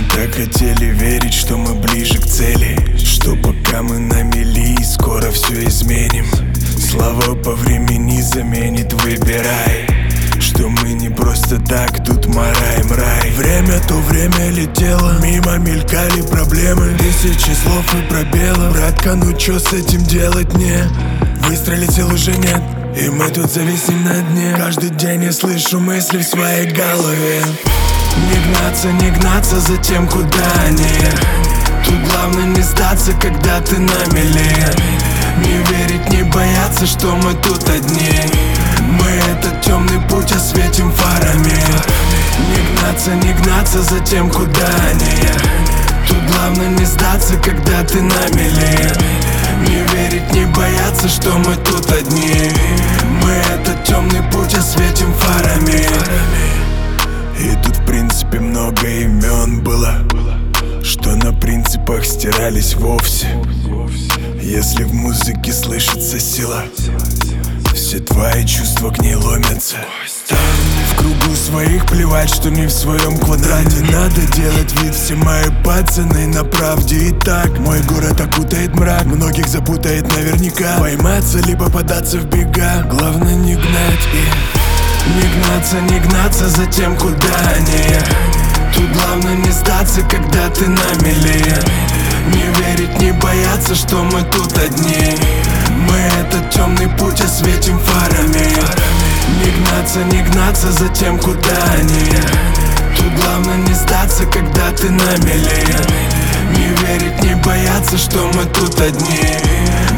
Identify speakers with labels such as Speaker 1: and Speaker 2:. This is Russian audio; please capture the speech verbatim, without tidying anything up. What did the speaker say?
Speaker 1: Так хотели верить, что мы ближе к цели, что пока мы на мели, скоро все изменим. Слова по времени заменит, выбирай, что мы не просто так тут мараем рай. Время то время летело, мимо мелькали проблемы, тысячи слов и пробелов. Братка, ну чё с этим делать мне? Выстрелить сил уже нет, и мы тут зависнем на дне. Каждый день я слышу мысли в своей голове. Не гнаться, не гнаться за тем, куда они. Тут главное не сдаться, когда ты на мели. Не верить, не бояться, что мы тут одни. Мы этот темный путь осветим фарами. Не гнаться, не гнаться за тем, куда они. Тут главное не сдаться, когда ты на мели. Не верить, не бояться, что мы тут одни. Мы этот темный путь осветим фарами. И тут в принципе много имен было, что на принципах стирались вовсе. Если в музыке слышится сила, все твои чувства к ней ломятся. В кругу своих плевать, что не в своем квадрате. Надо делать вид, все мои пацаны на правде. И так мой город окутает мрак, многих запутает наверняка. Пойматься либо податься в бега, главное не гнать и не гнаться, не гнаться за тем, куда они. Тут главное не сдаться, когда ты на мели. Не верить, не бояться, что мы тут одни. Мы этот темный путь осветим фарами. Не гнаться, не гнаться за тем, куда они. Тут главное не сдаться, когда ты на мели. Не верить, не бояться, что мы тут одни.